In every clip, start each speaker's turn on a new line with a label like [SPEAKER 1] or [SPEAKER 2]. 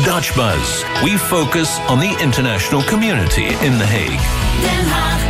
[SPEAKER 1] Dutch Buzz. We focus on the international community in The Hague.
[SPEAKER 2] Den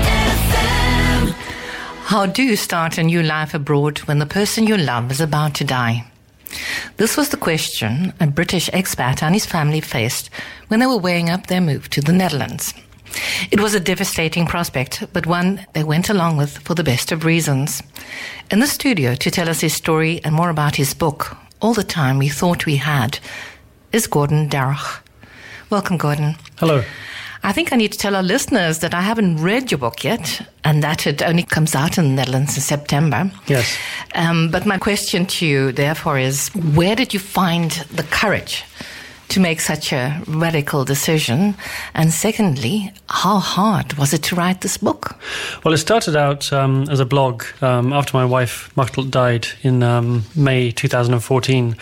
[SPEAKER 2] Haag FM.
[SPEAKER 3] How do you start a new life abroad when the person you love is about to die? This was the question a British expat and his family faced when they were weighing up their move to the Netherlands. It was a devastating prospect, but one they went along with for the best of reasons. In the studio to tell us his story and more about his book, All the Time We Thought We Had, is Gordon Darroch. Welcome, Gordon.
[SPEAKER 4] Hello.
[SPEAKER 3] I think I need to tell our listeners that I haven't read your book yet and that it only comes out in the Netherlands in September.
[SPEAKER 4] Yes.
[SPEAKER 3] But my question to you, therefore, is where did you find the courage to make such a radical decision? And secondly, how hard was it to write this book?
[SPEAKER 4] Well, it started out as a blog after my wife, Machtel, died in May 2014.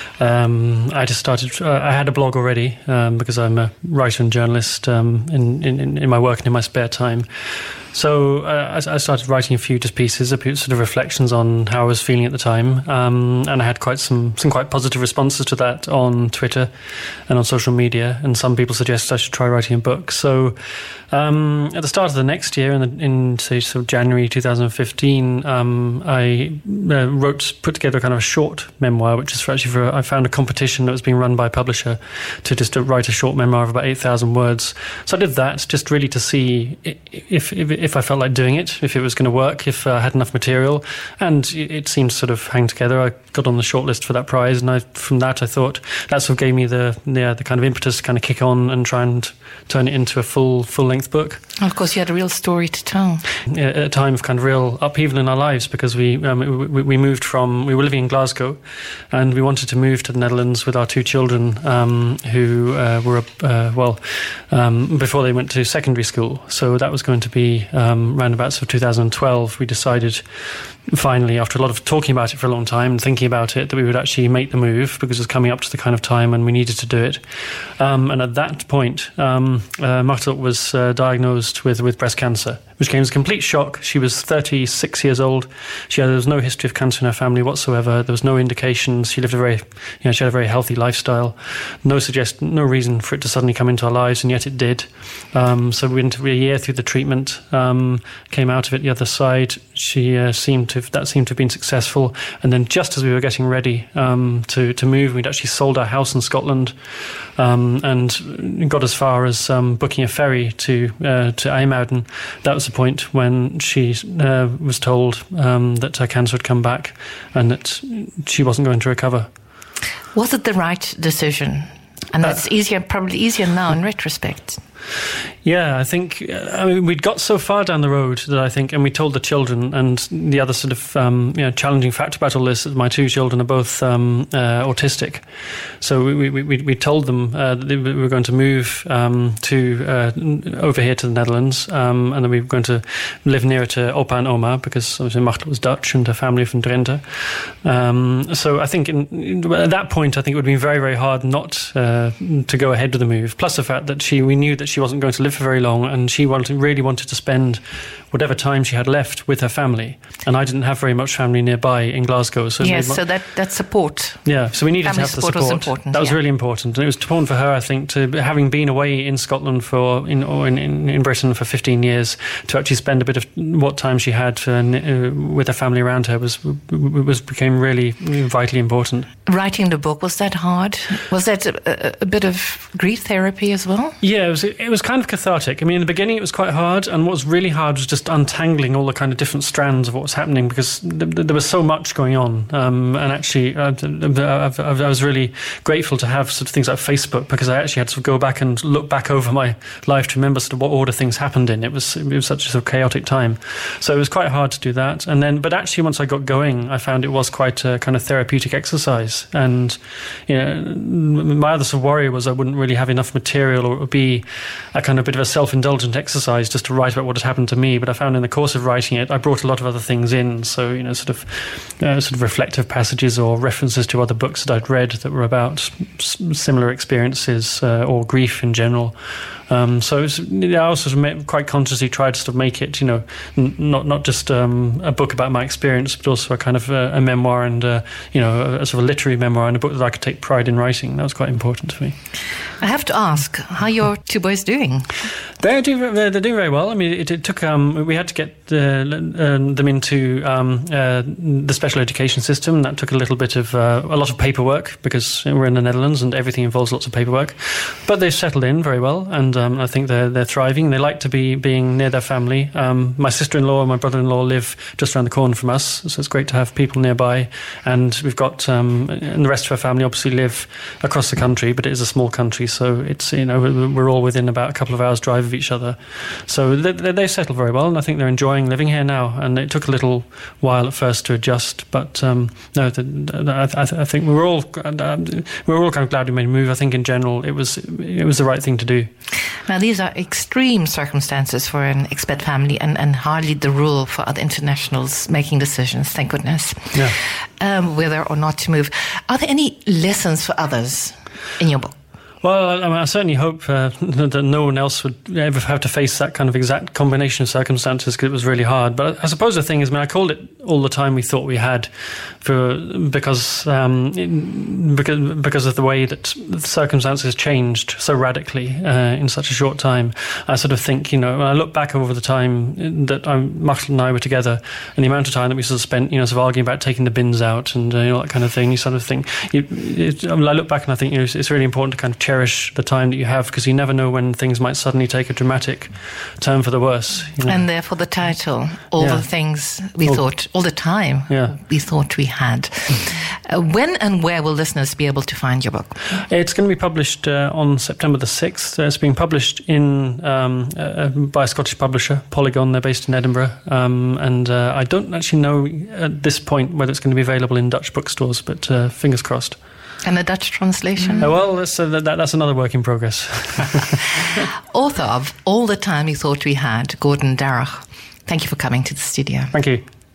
[SPEAKER 4] I just started, I had a blog already because I'm a writer and journalist in my work and in my spare time. So I started writing a few just pieces, sort of reflections on how I was feeling at the time, and I had quite some quite positive responses to that on Twitter and on social media, and some people suggested I should try writing a book. So at the start of the next year, in say sort of January 2015, I put together a kind of a short memoir, which is actually I found a competition that was being run by a publisher to write a short memoir of about 8,000 words. So I did that just really to see if I felt like doing it, if it was going to work, if I had enough material, and it seemed to sort of hang together. I got on the shortlist for that prize, and from that I thought that sort of gave me the kind of impetus to kind of kick on and try and turn it into a full-length book.
[SPEAKER 3] And of course, you had a real story to tell.
[SPEAKER 4] At a time of kind of real upheaval in our lives, because we moved from, we were living in Glasgow, and we wanted to move to the Netherlands with our two children, who were before they went to secondary school. So that was going to be around about sort of 2012. We decided finally, after a lot of talking about it for a long time and thinking about it, that we would actually make the move, because it was coming up to the kind of time when we needed to do it. And at that point, Machtel was diagnosed with breast cancer, which came as a complete shock. She was 36 years old. There was no history of cancer in her family whatsoever. There was no indications. She lived she had a very healthy lifestyle. No reason for it to suddenly come into our lives, and yet it did. So we went a year through the treatment, came out of it the other side. She seemed to have been successful. And then just as we were getting ready to move, we'd actually sold our house in Scotland, and got as far as booking a ferry to IJmuiden. That was the point when she was told that her cancer had come back and that she wasn't going to recover.
[SPEAKER 3] Was it the right decision? And that's probably easier now in retrospect.
[SPEAKER 4] Yeah, I think we'd got so far down the road that I think, and we told the children, and the other sort of challenging fact about all this is my two children are both autistic. So we told them that we were going to move over here to the Netherlands, and then we were going to live nearer to Opa and Oma, because obviously Machtel was Dutch and her family from Drenthe. So I think at that point, I think it would have been very, very hard not to go ahead with the move. Plus the fact that we knew that she wasn't going to live for very long, and she really wanted to spend whatever time she had left with her family. And I didn't have very much family nearby in Glasgow. So
[SPEAKER 3] so that support.
[SPEAKER 4] Yeah, so we needed to have the support.
[SPEAKER 3] Was important,
[SPEAKER 4] that was really important. And it was important for her, I think, to having been away in Scotland in Britain for 15 years, to actually spend a bit of what time she had with her family around her became really vitally important.
[SPEAKER 3] Writing the book, was that hard? Was that a bit of grief therapy as well?
[SPEAKER 4] Yeah, it was kind of cathartic. I mean, in the beginning it was quite hard, and what was really hard was just untangling all the kind of different strands of what was happening, because there was so much going on. And actually, I was really grateful to have sort of things like Facebook, because I actually had to go back and look back over my life to remember sort of what order things happened in. It was such a sort of chaotic time. So it was quite hard to do that. But actually, once I got going, I found it was quite a kind of therapeutic exercise. And my other sort of worry was I wouldn't really have enough material, or it would be a kind of bit of a self-indulgent exercise just to write about what had happened to me. But I found in the course of writing it, I brought a lot of other things in. So, sort of reflective passages or references to other books that I'd read that were about similar experiences or grief in general. So I also quite consciously tried to sort of make it, not just a book about my experience, but also a kind of a memoir and, a sort of a literary memoir, and a book that I could take pride in writing. That was quite important to me.
[SPEAKER 3] I have to ask, how are your two boys doing?
[SPEAKER 4] They're doing very well. I mean, it took we had to get them into the special education system. That took a lot of paperwork because we're in the Netherlands and everything involves lots of paperwork. But they've settled in very well, and I think they're thriving. They like to being near their family. My sister-in-law and my brother-in-law live just around the corner from us, so it's great to have people nearby. And we've got and the rest of our family obviously live across the country, but it is a small country, so it's we're all within about a couple of hours' drive of each other. So they settle very well, and I think they're enjoying living here now. And it took a little while at first to adjust, but I think we were all kind of glad we made a move. I think in general it was the right thing to do.
[SPEAKER 3] Now, these are extreme circumstances for an expat family and hardly the rule for other internationals making decisions, thank goodness, whether or not to move. Are there any lessons for others in your book?
[SPEAKER 4] Well, I certainly hope that no one else would ever have to face that kind of exact combination of circumstances, because it was really hard. But I suppose the thing is, I called it All the Time We Thought We Had because of the way that the circumstances changed so radically in such a short time. I sort of think, when I look back over the time that Machtel and I were together and the amount of time that we sort of spent, sort of arguing about taking the bins out and that kind of thing, you sort of think, I look back and I think, it's really important to kind of cherish the time that you have, because you never know when things might suddenly take a dramatic turn for the worse.
[SPEAKER 3] And therefore the title, All the Things We Thought, all the time we thought we had. When and where will listeners be able to find your book?
[SPEAKER 4] It's going to be published on September the 6th. It's being published by a Scottish publisher, Polygon. They're based in Edinburgh. And I don't actually know at this point whether it's going to be available in Dutch bookstores, but fingers crossed.
[SPEAKER 3] And the Dutch translation?
[SPEAKER 4] Well, that's another work in progress.
[SPEAKER 3] Author of All the Time We Thought We Had, Gordon Darragh. Thank you for coming to the studio.
[SPEAKER 4] Thank you.